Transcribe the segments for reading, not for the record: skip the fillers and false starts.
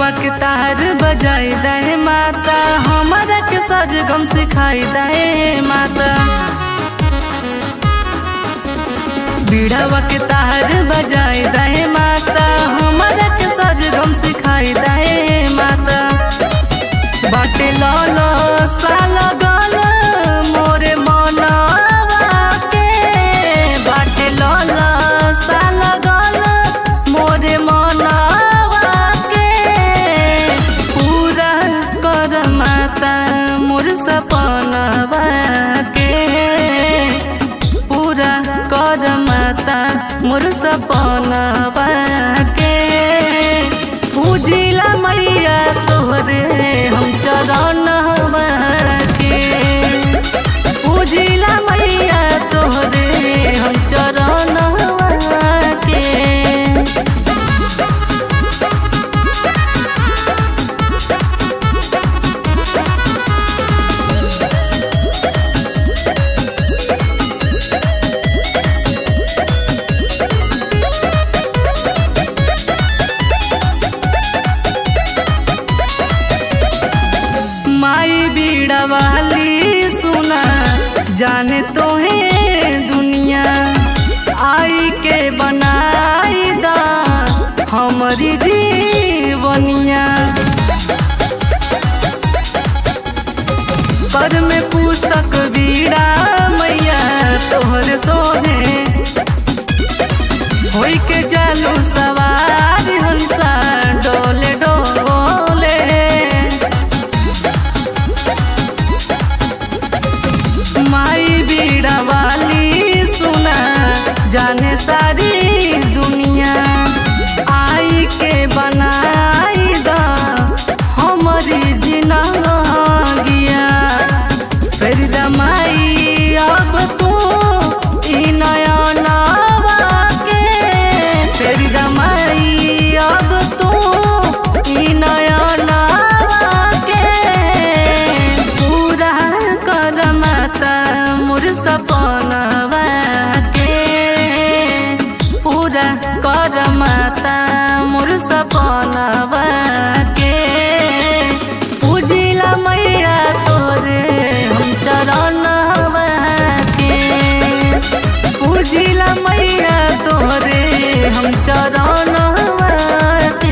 बीड़ावा के तार बजाई दे माता, हमारा के सरगम सिखाई दे माता। बीड़ावा के तार बजाई दे माता, हमारा के सरगम सिखाई दे माता। बाटे लालो साल गल मोरे मनवा के, बाटे लालो साल गल मोरे मनवा के। पूरा कर माता मोर सपनवा के, पूरा कर माता मोर सपनवा के। पूजिला मैया तोहरे हम चरणवा के, पूजिला मैया तोहरे हम चरणवा के। माई बीड़ा वाली सुना जाने तो है दुनिया, आई के बनाई दा हमारी जीवनिया। पर में पुस्तक बीड़ा मैया तोहर सोहे, होई के चालू सवार हंसा डोले डोले। माई बीड़ा वाली सुना जाने सारी दुनिया, आई के बनाई दा हमारी जिंदगिया। फिर दमाई अब तू ई नयनवा के, फिर दमाई अब तू ई नयनवा के। पूरा कर माता मोर सपनवा के, पूरा कर माता मोर सपनवा के। पूजिला मैया तोरे हम चरणवा के, पूजिला मैया तोरे हम चरणवा के।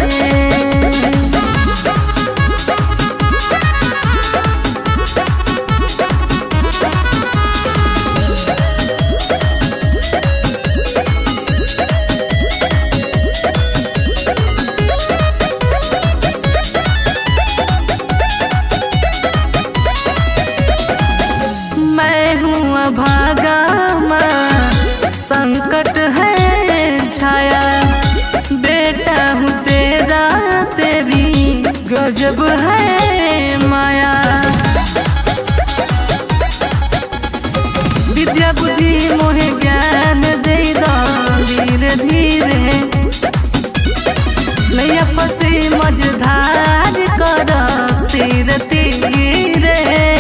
मैं हूँ अभागा माँ संकट है छाया, बेटा हूँ तेरा तेरी गजब है माया। विद्या बुद्धि मोहे ज्ञान दे दा धीरे धीरे, नैया फंसे मझधार कर तीर तीरे।